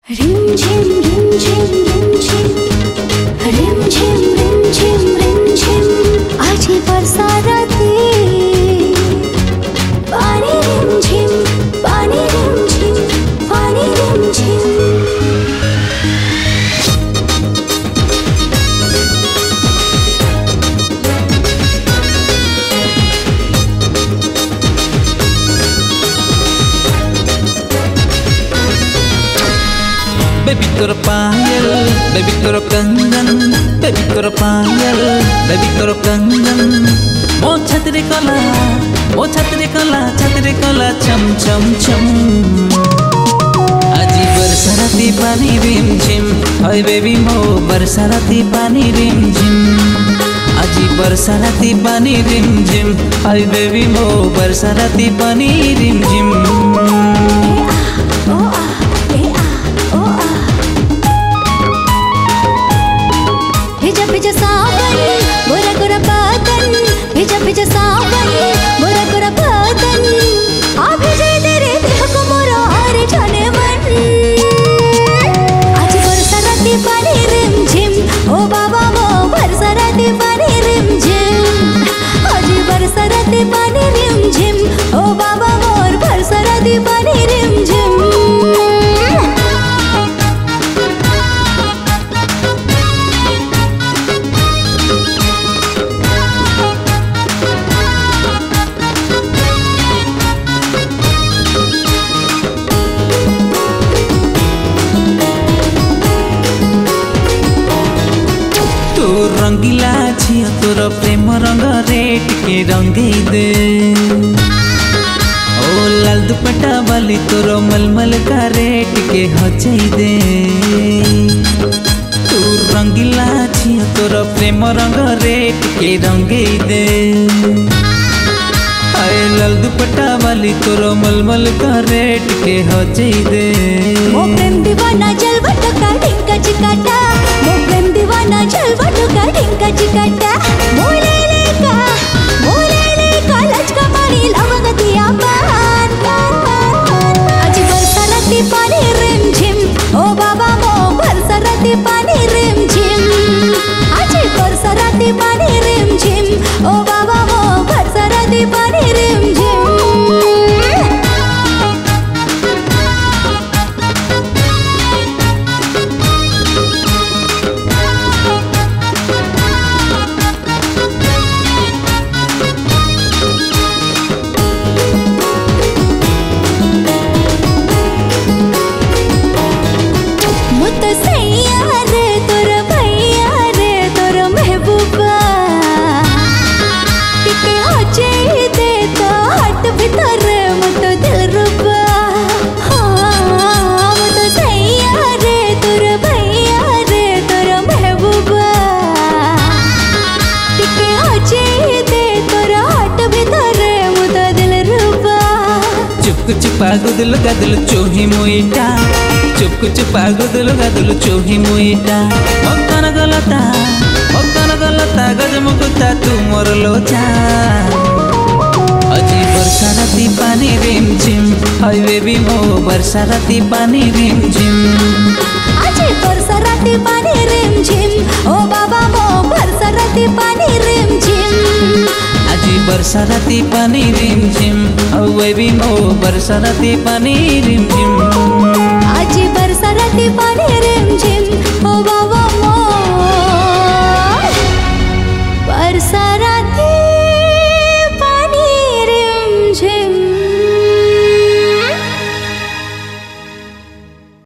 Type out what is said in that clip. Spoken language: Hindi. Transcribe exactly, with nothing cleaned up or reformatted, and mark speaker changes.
Speaker 1: रिम झिम रिम झिम रिम झिम रिम झिम रिम झिम रिम झिम आजी बरसा राती पानी रिम झिम पानी रिम झिम पानी रिम झिम
Speaker 2: Baby toro panggil, baby toro kangen, baby toro panggil, baby toro kangen. Mo chhatri kola, mo chhatri kola, chhatri kola cham cham cham. Aji barsarati pani rim jim, hoy baby mo barsarati pani rim jim. Aji barsarati pani rim jim, hoy baby mo barsarati pani rim jim.
Speaker 1: भिजा भिजा सावन गोरा गोरा बदन भिजा भिजा सावन गोरा गोरा बदन आ भिजे तेरे देह को मोरा और जाने मन आज बरसा राती पानी रिम झिम ओ बाबा वो बरसा राती पानी रिम झिम आज बरसा राती पानी रिम झिम ओ बाबा मोर बरसा राती पानी रिम झिम
Speaker 2: रंगीला झियो तोर प्रेम रंग रेट के रंगे दे ओ लाल दुपट्टा वाली तोर मलमल का रेट के हजाई दे तू रंगीला झियो तोर प्रेम रंग रेट के रंगे दे आए लाल दुपट्टा वाली तोर मलमल का रेट के हजाई दे
Speaker 1: मो प्रेम दीवाना जलवा टका ढिंका चिकाटा मो प्रेम दीवाना जलवा टका ढिंका चिकाटा मोले लेका मोले लेका लचका पानी लवंगतिया पान आज बरसा राती पानी रिम झिम ओ बाबा मो बरसा राती पानी रिम झिम आज बरसा राती पानी रिम झिम ओ बाबा मो बरसा राती पानी रिम झिम
Speaker 2: चुपा गुदल गदल चोही मुईटा चुप चुपा गुदल गदल चोही मुईटा मक्कन गलता मक्कन गलता गजमुकुता तू मोर लोचा अजी बरसा राती पानी रिम झिम हाय बेबी मो बरसा राती पानी रिम झिम
Speaker 1: अजी बरसा राती पानी रिम झिम ओ बाबा मो बरसा राती पानी रिम झिम
Speaker 2: अजी बरसा राती पानी रिम झिम ओ बेबी मो बरसा राती पानी रिम झिम।